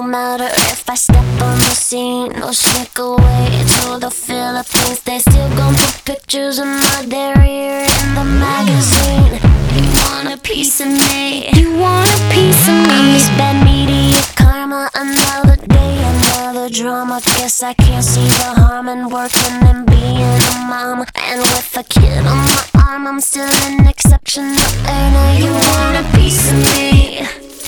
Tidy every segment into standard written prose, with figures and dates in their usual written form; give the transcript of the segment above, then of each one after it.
matter if I step on the scene or sneak away to the Philippines. They still gon' put pictures of my derriere in the magazine. You want a piece of me? You want a piece of me? I'm this bad media karma. Another day, another drama. Guess I can't see the harm in working and being a mom. And with a kid on my arm, I'm still an exceptional earner. You want a piece of me?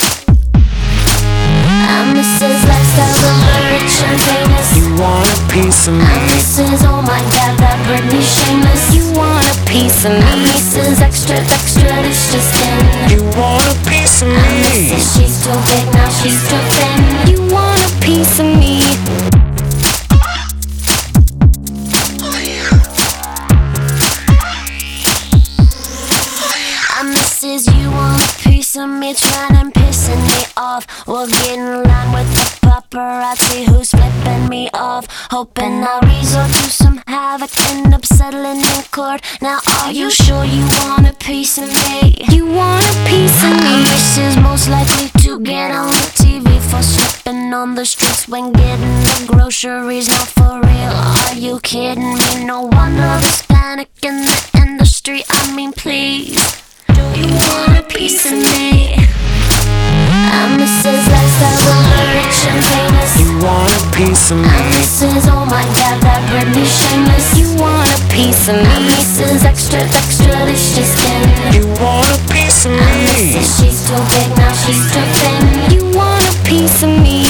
I'm Mrs. Lifestyle, the rich and famous. You want a piece of me? I'm Mrs. Oh my God, that Britney shameless. You want a piece of me? I'm Mrs. Extra, extra, delicious skin. You want a piece of I'm me? Mrs. She's too big, now she's too thin. You want a piece of me? I'm Mrs. You want a piece of me? Trying and pissing me off. We'll get in line with the paparazzi who's flipping me off. Hoping I'll resort to some havoc, end up settling in court. Now are you sure you want a piece of me? You want a piece of me? Mrs. most likely to get on the TV for slipping on the streets when getting the groceries. Not for real, are you kidding me? No wonder there's panic in the industry. I mean, please, do you want a piece of me? I'm Mrs. Lifestyle, the rich and famous. You want a piece of me? I'm Mrs. Oh my God, that Britney shameless. You want a piece of me? I'm Mrs. Extra, extra, delicious skin. You want a piece of I'm me? Mrs. She's too big, now she's too thin. You want a piece of me?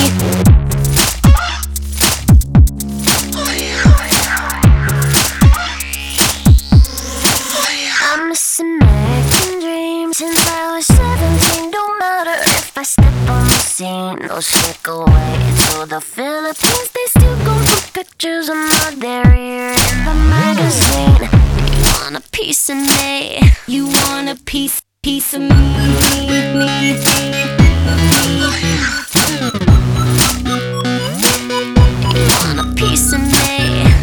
I'm missing American dreams since I was 17. Don't matter if I step on the scene or sneak away to the Philippines. They still gon' put pictures of my derriere in the magazine. You want a piece of me? You want a piece of me? You want a piece of me?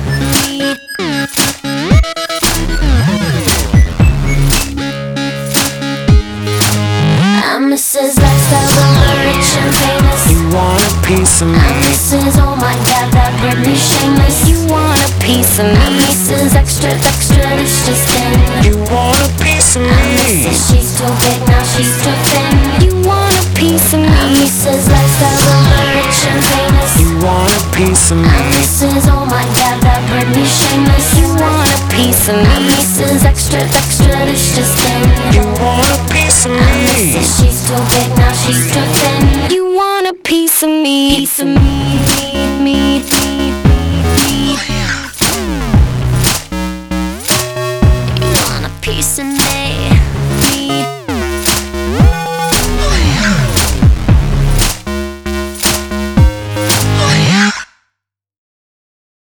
I'm Mrs. Lifestyle, the rich and famous. You want a piece of I'm me? Mrs. Oh my God, that Britney shameless. You want a piece of me? I'm Mrs. Extra, extra, delicious skin. You want a piece of I'm me? Mrs. She's too big, now she's too thin. You want a piece of me? I'm Mrs. Lifestyle, the rich and famous. You want a piece of I'm me? Mrs. Oh my God, that Britney shameless. You want a piece of me? I'm Mrs. Extra, extra, delicious skin. You want a piece of I'm me? Mrs. She's too big,